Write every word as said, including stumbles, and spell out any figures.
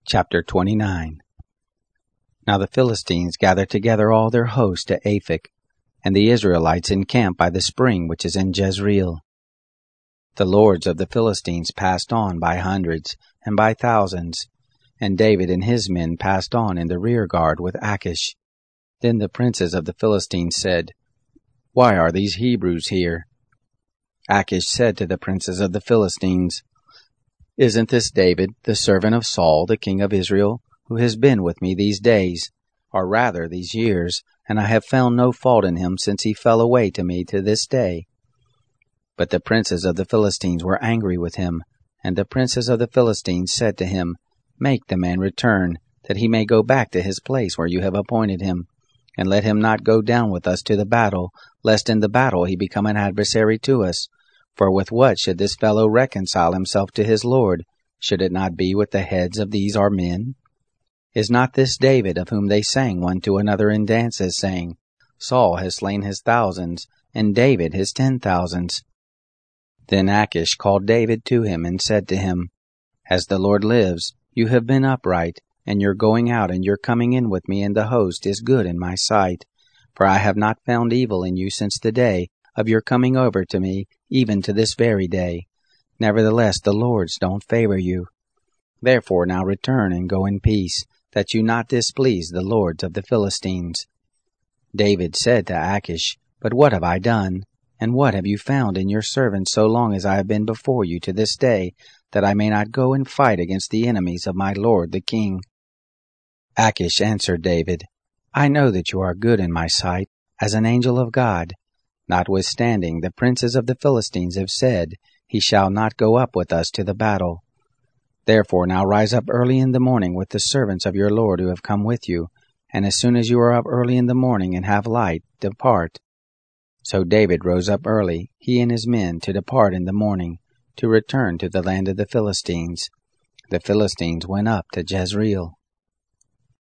Chapter twenty-nine. Now the Philistines gathered together all their host to Aphek, and the Israelites encamped by the spring which is in Jezreel. The lords of the Philistines passed on by hundreds and by thousands, and David and his men passed on in the rear guard with Achish. Then the princes of the Philistines said, "Why are these Hebrews here?" Achish said to the princes of the Philistines, "Isn't this David, the servant of Saul, the king of Israel, who has been with me these days, or rather these years, and I have found no fault in him since he fell away to me to this day?" But the princes of the Philistines were angry with him, and the princes of the Philistines said to him, "Make the man return, that he may go back to his place where you have appointed him, and let him not go down with us to the battle, lest in the battle he become an adversary to us. For with what should this fellow reconcile himself to his Lord? Should it not be with the heads of these our men? Is not this David, of whom they sang one to another in dances, saying, Saul has slain his thousands, and David his ten thousands?" Then Achish called David to him and said to him, "As the Lord lives, you have been upright, and your going out and your coming in with me in the host is good in my sight. For I have not found evil in you since the day of your coming over to me, even to this very day. Nevertheless the lords don't favor you. Therefore now return and go in peace, that you not displease the lords of the Philistines." David said to Achish, "But what have I done? And what have you found in your servant so long as I have been before you to this day, that I may not go and fight against the enemies of my lord the king?" Achish answered David, "I know that you are good in my sight, as an angel of God. Notwithstanding, the princes of the Philistines have said, He shall not go up with us to the battle. Therefore now rise up early in the morning with the servants of your lord who have come with you, and as soon as you are up early in the morning and have light, depart." So David rose up early, he and his men, to depart in the morning, to return to the land of the Philistines. The Philistines went up to Jezreel.